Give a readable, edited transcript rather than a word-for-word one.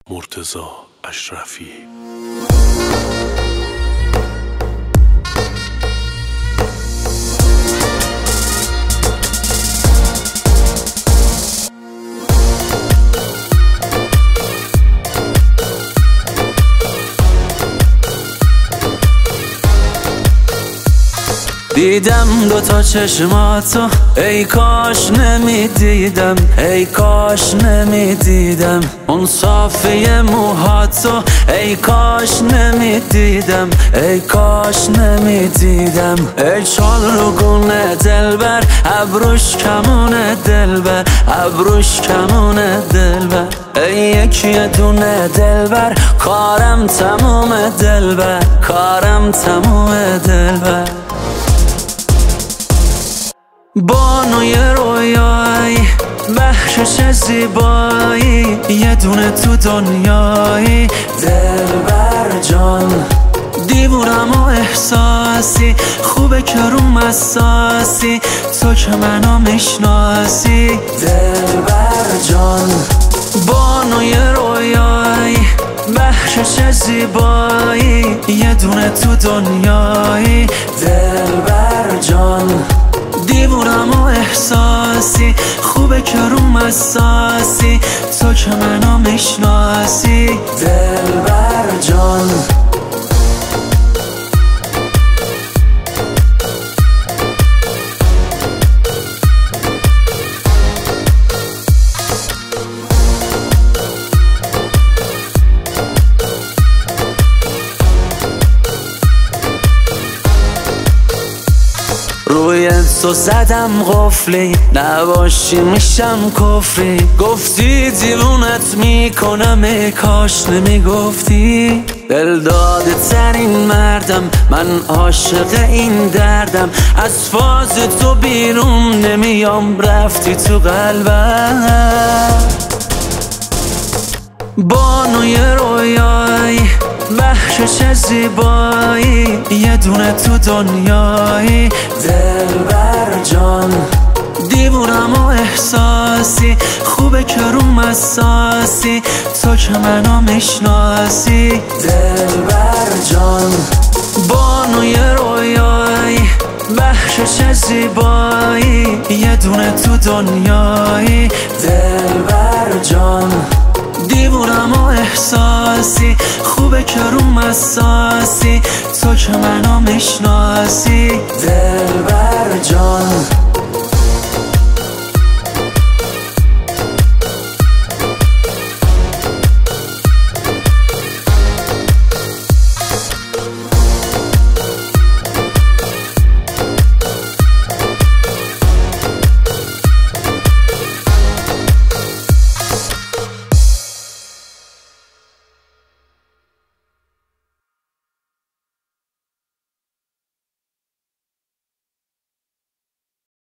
مرتضی اشرفی. دیدم دوتا چشماتو، ای کاش نمیدیدم، ای کاش نمیدیدم اون صافی موهاتو، ای کاش نمیدیدم، ای کاش نمیدیدم. ای چالگونه دلبر، ابروش کمونه دلبر، ابروش کمونه دلبر. ای یکی دونه دلبر، کارم تموم دلبر، کارم تموم دلبر. بانوی رویایی، بخشش زیبایی، یه دونه تو دنیایی دلبر جان. دیوونم و احساسی، خوبه که روم اساسی، تو که منو میشناسی دلبر جان. بانوی رویایی، بخشش زیبایی، یه دونه تو دنیایی دلبر جان. دیوونم و احساسی، خوبه که روم اساسی، تو که منو میشناسی دلبر جان. روی تو زدم قفلی، نباشی میشم کفری. گفتی دیوونت میکنم، ای کاش نمیگفتی. دلداده ترین مردم، من عاشق این دردم. از فاز تو بیرون نمیام، رفتی تو قلبم. بانوی رویایی، بخشش زیبایی، یه دونه تو دنیایی دلبر جان. دیوونم و احساسی، خوبه که روم اساسی، تو که منو میشناسی دلبر جان. بانوی رویایی، بخشش زیبایی، یه دونه تو دنیایی دلبر جان. دیوونم و احساسی، خوبه که روم اساسی، تو که منو میشناسی دلبر جان.